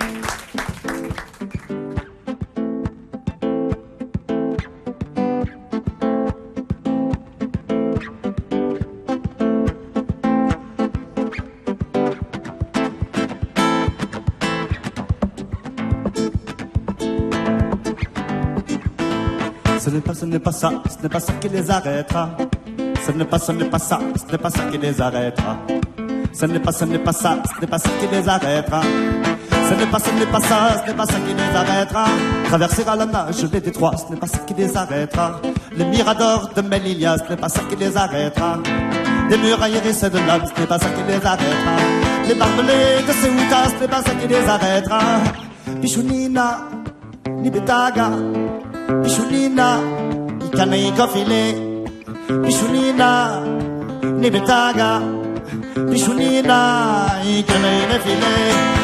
Ce n'est pas ça qui les arrêtera. Ce n'est pas ça qui les arrêtera. Ce n'est pas ça qui les arrêtera. Ce n'est pas ça qui les arrêtera. Traverser à la nage les détroits, ce n'est pas ça qui les arrêtera. Les miradors de Melilla, ce n'est pas ça qui les arrêtera. Les murailles hérissées de l'âme, ce n'est pas ça qui les arrêtera. Les barbelés de Ceuta, ce n'est pas ça qui les arrêtera. Pichounina, Nibetaga, Pichounina, Ikanaïka filé. Pichounina, Nibetaga, Pichounina, Ikanaïka filé.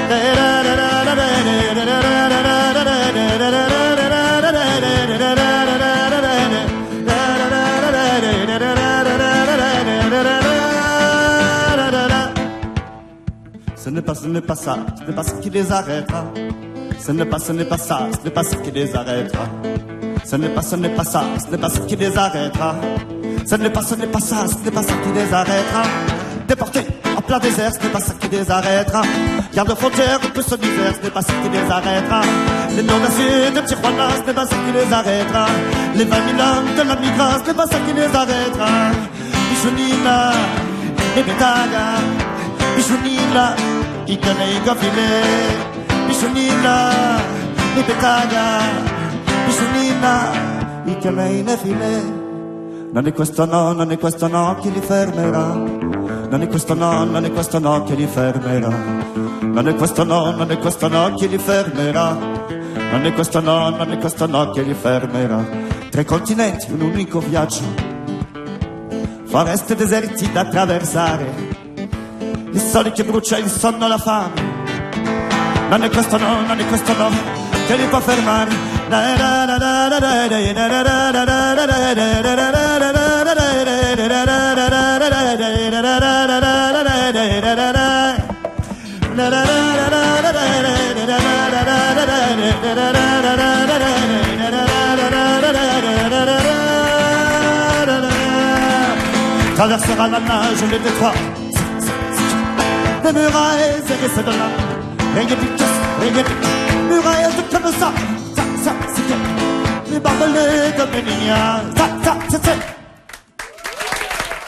Ce n'est pas ça qui les arrêtera. Ce n'est pas ça qui les arrêtera. Ce n'est pas ça qui les arrêtera. Ce n'est pas ça qui les arrêtera. Déportés en plein désert, ce n'est pas ça qui les arrêtera. Garde-frontières de son hiver, ce n'est pas ça qui les arrêtera. Les non-naziens de Tijuana, ce n'est pas ça qui les arrêtera. Les 20 000 hommes de la migra, ce n'est pas ça qui les arrêtera. Pichounina, Nibetaga, Pichounina, Ikanaïka filé. Pichounina, Nibetaga, Pichounina, Ikanaïka filé. Non è questo no che li fermerà. Non è questo no che li fermerà. Non è questo no che li fermerà. Non è questo no che li fermerà. 3 continenti, un unico viaggio. Foreste deserti da attraversare. Il sole che brucia, il sonno, la fame. Non è questo no che li può fermare. Traversera la nage les détroits. Les murailles hérissées de l'âme. Rien de murailles de comme ça. Les barbelés de Melilla.